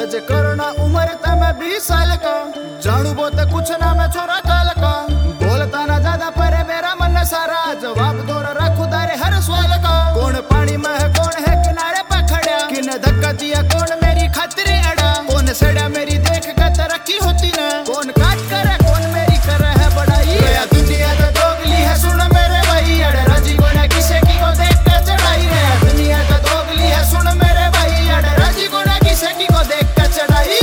सच करना उम्र था मैं 20 साल का, जानू बहुत कुछ ना मैं छोरा काल का, बोलता ना ज्यादा पर मेरा मन सारा, जवाब दो रखू दारे हर सवाल का। कौन पानी में है कौन है किनारे पर खड़ा, किने धक्का दिया कौन मेरी खातिर अड़ा, कौन सड़ा मेरी देख कर तरक्की होती ना, कौन काट करे कौन मेरी करे है बड़ाई। दुनिया तो दोगली है सुन मेरे भाई, अड़े राजी को ना किसे की को देख कर चढ़ाई रे। दुनिया तो दोगली है सुन मेरे भाई, अड़े राजी को ना किसे की को देख कर चढ़ाई।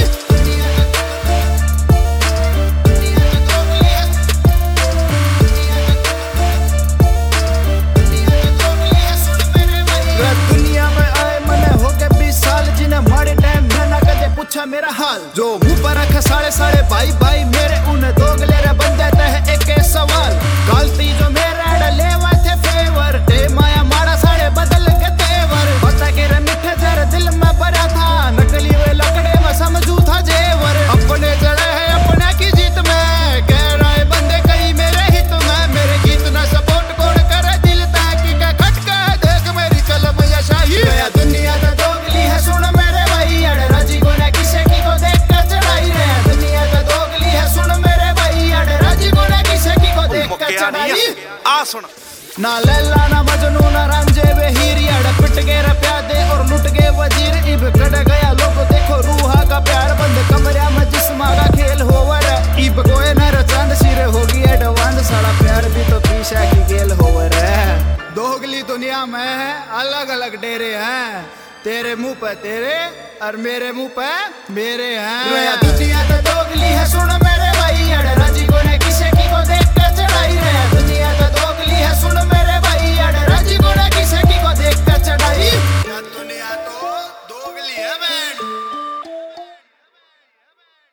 मेरा हाल जो मुंह पर रखा साढ़े साढ़े भाई भाई मेरे, उन्हें दोगले रे बन जाता है एक सवाल। गलती जो मेरा लेवा थे फेवर, ते माया मारा साढ़े बदल के तेवर, पता के रे मिठे जर दिल में भरा था, नकली वे लकड़े में समझू था जेवर। अपने जड़े है अपने की जीत में, कह रहे बंदे कई मेरे हित में, मेरे गीत ना सपोर्ट कौन करे दिल ताकि का खटका देख मेरी कलम या शाही। दुनिया तो दोगली है सुन मेरे भाई, अड़े राजी को ना किसे की को देख कर चढ़ाई रे। दुनिया तो दोगली है सुन मेरे भाई, अड़े राजी को ना किसे की को देख कर चढ़ाई। आ सुन ना लैला ना मजनू ना रांझे वे हीर, अड़े पिट के प्यादे और लुट गए वजीर, इब कट गया लोग देखो रूहा का प्यार, बंद कमरा में जिस्मा का खेल होवर, इब कोई न चांद सिरे होगी एडवांस, सारा प्यार भी तो पीछा की गेल होवर है। दोगली दुनिया में अलग अलग डेरे हैं, तेरे मुंह पे तेरे और मेरे मुंह पे मेरे हैं। दुनिया तो दोगली है सुन